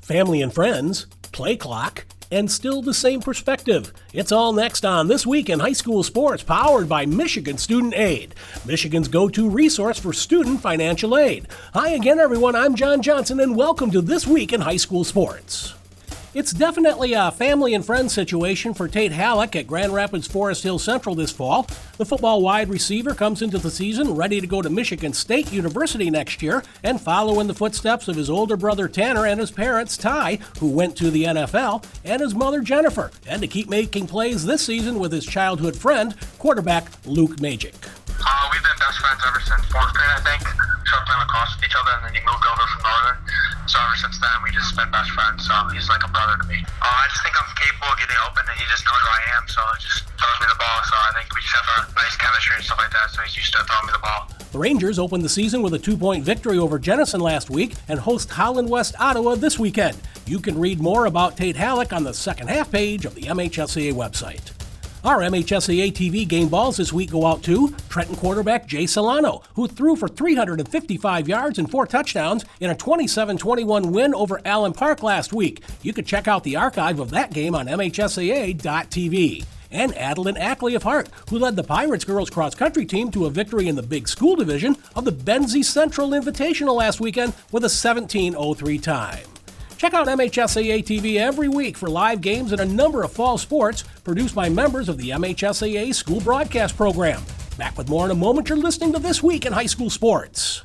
family and friends, play clock, and still the same perspective. It's all next on This Week in High School Sports, powered by Michigan Student Aid, Michigan's go-to resource for student financial aid. Hi again, everyone. I'm John Johnson, and welcome to This Week in High School Sports. It's definitely a family and friends situation for Tate Halleck at Grand Rapids Forest Hill Central this fall. The football wide receiver comes into the season ready to go to Michigan State University next year and follow in the footsteps of his older brother Tanner and his parents Ty, who went to the NFL, and his mother Jennifer, and to keep making plays this season with his childhood friend, quarterback Luke Magic. We've been best friends ever since fourth grade, I think. Short time across with each other, and then he moved over from Northern. So ever since then, we just been best friends. So he's like a brother to me. I just think I'm capable of getting open, and he just knows who I am. So he just throws me the ball. So I think we just have a nice chemistry and stuff like that. So he's used to throwing me the ball. The Rangers opened the season with a 2-point victory over Jenison last week and host Holland West Ottawa this weekend. You can read more about Tate Halleck on the second half page of the MHSAA website. Our MHSAA TV game balls this week go out to Trenton quarterback Jay Solano, who threw for 355 yards and 4 touchdowns in a 27-21 win over Allen Park last week. You can check out the archive of that game on MHSAA.tv. And Adeline Ackley of Hart, who led the Pirates girls cross-country team to a victory in the Big School Division of the Benzie Central Invitational last weekend with a 17:03 time. Check out MHSAA TV every week for live games and a number of fall sports produced by members of the MHSAA School Broadcast Program. Back with more in a moment. You're listening to This Week in High School Sports.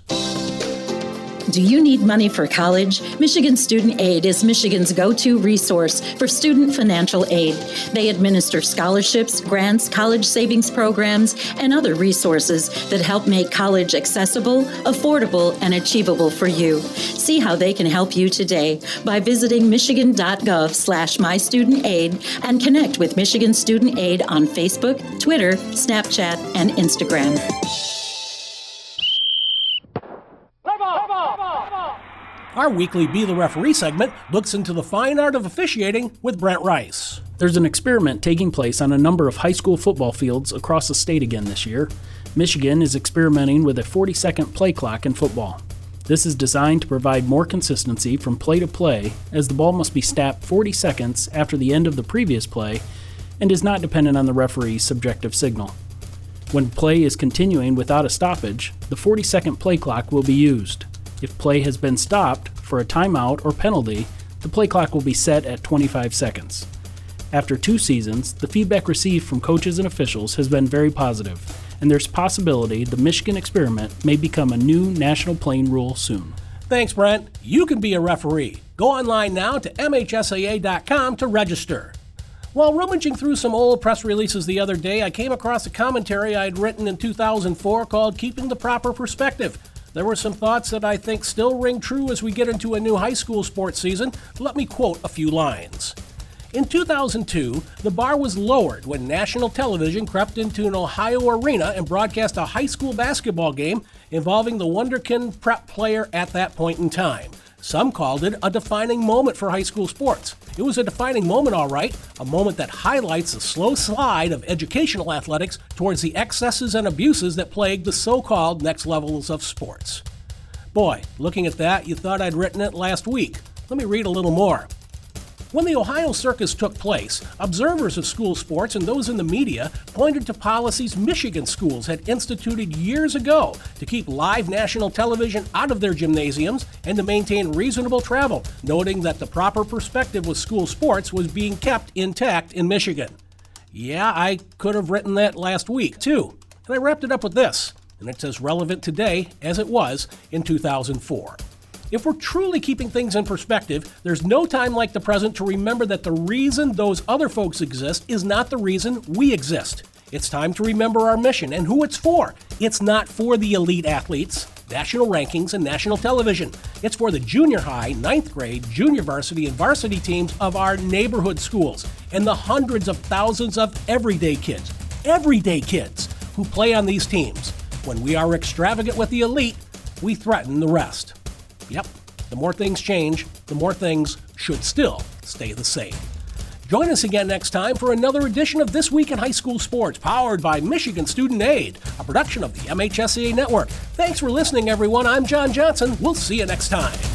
Do you need money for college? Michigan Student Aid is Michigan's go-to resource for student financial aid. They administer scholarships, grants, college savings programs, and other resources that help make college accessible, affordable, and achievable for you. See how they can help you today by visiting michigan.gov/mystudentaid and connect with Michigan Student Aid on Facebook, Twitter, Snapchat, and Instagram. Our weekly Be the Referee segment looks into the fine art of officiating with Brent Rice. There's an experiment taking place on a number of high school football fields across the state again this year. Michigan is experimenting with a 40-second play clock in football. This is designed to provide more consistency from play to play, as the ball must be snapped 40 seconds after the end of the previous play and is not dependent on the referee's subjective signal. When play is continuing without a stoppage, the 40-second play clock will be used. If play has been stopped for a timeout or penalty, the play clock will be set at 25 seconds. After 2 seasons, the feedback received from coaches and officials has been very positive, and there's possibility the Michigan experiment may become a new national playing rule soon. Thanks, Brent. You can be a referee. Go online now to MHSAA.com to register. While rummaging through some old press releases the other day, I came across a commentary I'd written in 2004 called Keeping the Proper Perspective. There were some thoughts that I think still ring true as we get into a new high school sports season. Let me quote a few lines. In 2002, the bar was lowered when national television crept into an Ohio arena and broadcast a high school basketball game involving the Wunderkind Prep player at that point in time. Some called it a defining moment for high school sports. It was a defining moment, all right, a moment that highlights the slow slide of educational athletics towards the excesses and abuses that plague the so-called next levels of sports. Boy, looking at that, you thought I'd written it last week. Let me read a little more. When the Ohio Circus took place, observers of school sports and those in the media pointed to policies Michigan schools had instituted years ago to keep live national television out of their gymnasiums and to maintain reasonable travel, noting that the proper perspective with school sports was being kept intact in Michigan. Yeah, I could have written that last week, too. And I wrapped it up with this, and it's as relevant today as it was in 2004. If we're truly keeping things in perspective, there's no time like the present to remember that the reason those other folks exist is not the reason we exist. It's time to remember our mission and who it's for. It's not for the elite athletes, national rankings, and national television. It's for the junior high, 9th grade, junior varsity, and varsity teams of our neighborhood schools and the hundreds of thousands of everyday kids who play on these teams. When we are extravagant with the elite, we threaten the rest. Yep, the more things change, the more things should still stay the same. Join us again next time for another edition of This Week in High School Sports, powered by Michigan Student Aid, a production of the MHSAA Network. Thanks for listening, everyone. I'm John Johnson. We'll see you next time.